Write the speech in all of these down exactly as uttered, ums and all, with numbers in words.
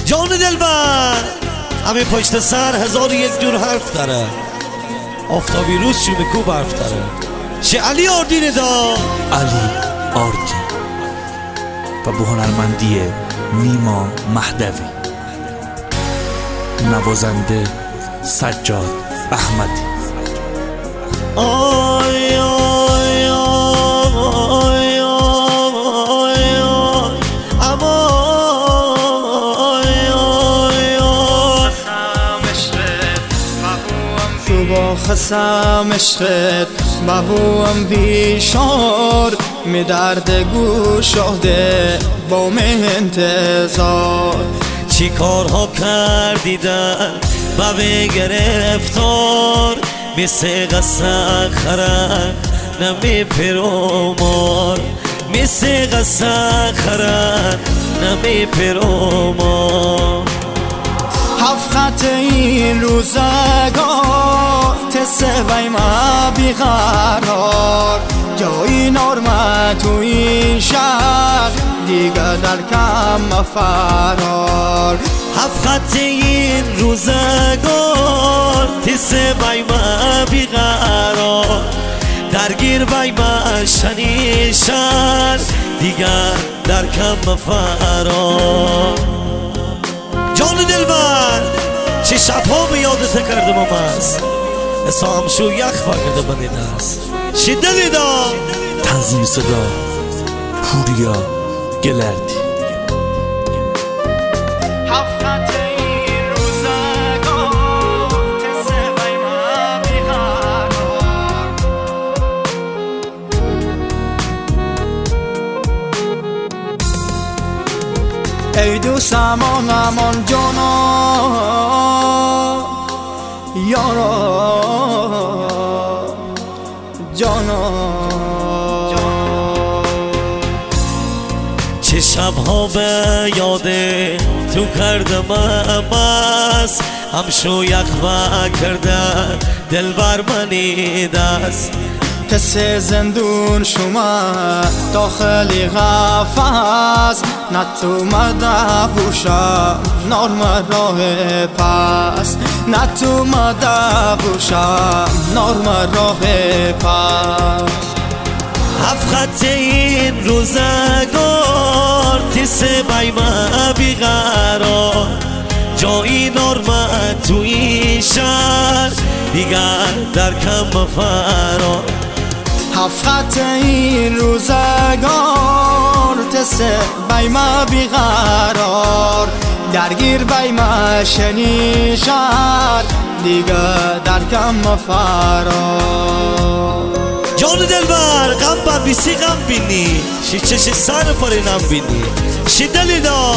جان دلبر همه پشت سر هزار یک جور حرف داره، آفتابی روز شو بکو برف داره. چه علی آردین دا علی آردین و به هنرمندی نیما مهدوی، نوازنده سجاد احمدی. آی آی آی آی اما تو با خسم عشقت مبوم بیشار می درد گوشاده با من انتظار. چی کارها کردیدن و به گرفتار مثل قصه خرن نمی پرومار، مثل قصه خرن نمی پرومار. هفت خط این روزگار تسه ما بیقرار، جایی نرمه تو این شهر دیگه در کم فرار. هفت خط این روزگار تسه ما بیقرار، درگیر بای ما شنیشن دیگر در کم فرار. جان دلبر چه شبها به یادت کردم اماز حسام شو یخ فاکده بنی دست چی دلی دا تنظیم صدا پوریا گلردی. ای دوستم آنمان جانا یارا جانا، چه شبها به یاده تو کردم اماز همشو یخ و کرده دلبر منی دست. کسی زندون شما داخلی قفس نتو مدبوشم نرم راه پس، نتو مدبوشم نرم راه پس. هفت خط این روزگار تسه بای ما بیقرار، جایی نرمه تو این شهر دیگر در کم فرار. هفت خط این روزگار تسه بای ما بیقرار، درگیر بای ما شنیشن دیگه در کم فرار. جان دلبر غم با بیسی غم بینی شی چش سر پاری نم بینی شی دلی دا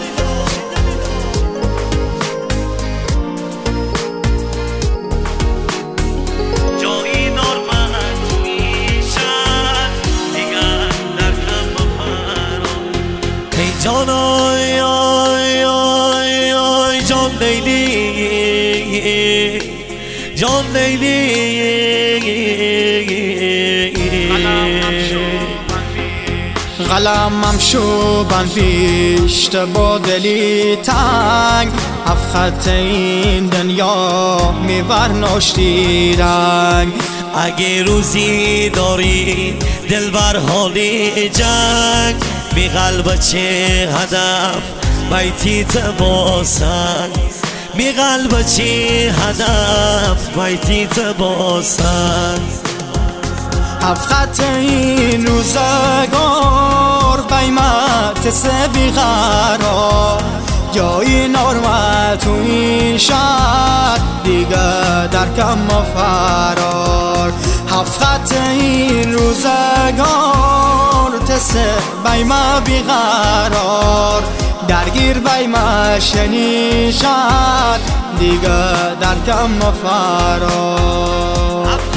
جایی نرمه توی شهر دیگر در کم فرار. ای جان آی آی آی آی جان لیلی جان لیلی قلمم شو بنوشت با دلی تنگ، هفت خط این دنیا میبر ناشتی رنگ. اگه روزی داری دلبر حالی جنگ بی قلب چه هدف بیتیت باسن، بی قلب چه هدف بیتیت باسن. هفت خط این روزگار قیمت سه بیقرار، جایی نرمه تو این شهر دیگه در کم فرار. هفت خط این روزگار تسه بیمه بیقرار، درگیر بیمه شنیشن دیگه در کم فرار.